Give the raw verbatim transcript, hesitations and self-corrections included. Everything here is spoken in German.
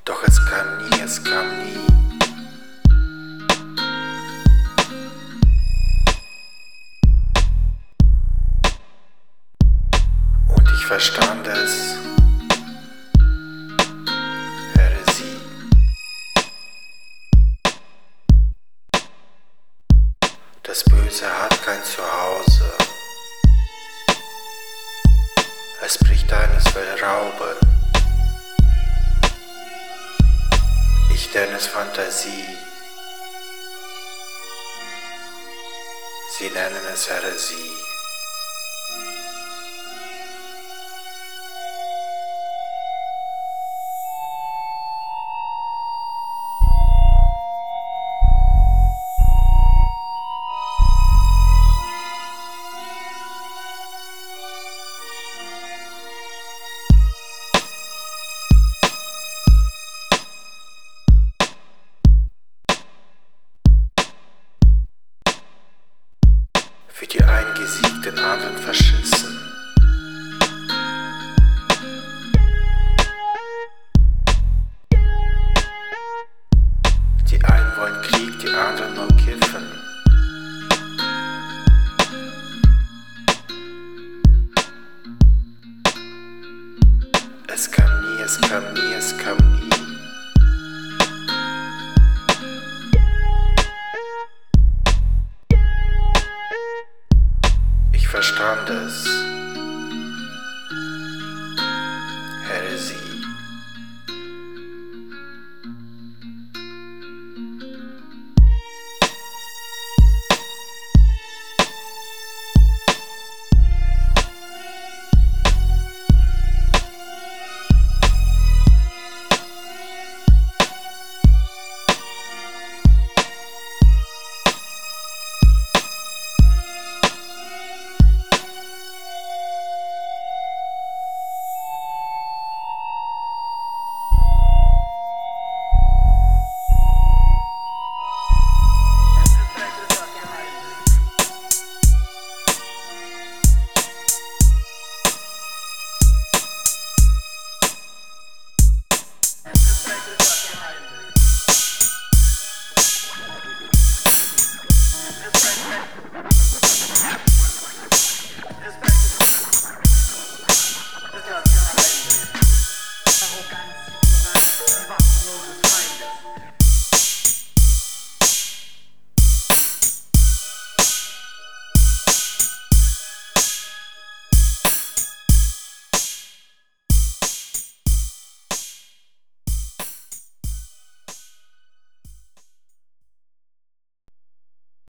Doch es kam nie, es kam nie. Und ich verstand es. Häresie. Das Böse hat kein Zuhause. Es bricht ein, es will rauben. Ich nenne es Fantasie. Sie nennen es Häresie. Für die einen gesiegt, den anderen verschissen. Die einen wollen Krieg, die anderen nur kiffen. Es kam nie, es kam nie, es kam nie. Ich verstand es.